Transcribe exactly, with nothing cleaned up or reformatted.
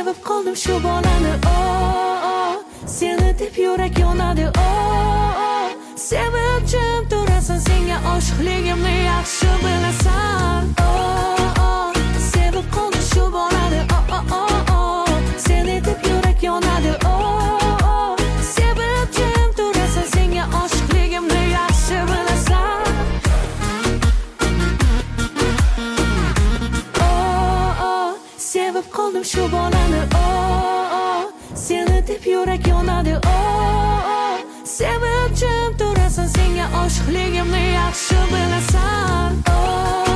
sevib qoldim shu bolani, oh, seni deb yurak yonadi, oh, sevib jim turasan, senga oshiqligimni yaxshi bilasan, oh, sevib qoldim shu bolani, oh, oh, seni deb yurak yonadi, oh, sevib jim turasan, senga oshiqligimni yaxshi bilasan, oh, sevib qoldim shu bolani, oh, seni deb yurak yonadi, oh, sevib jim turasan, senga oshiqligimni yaxshi bilasan, oh.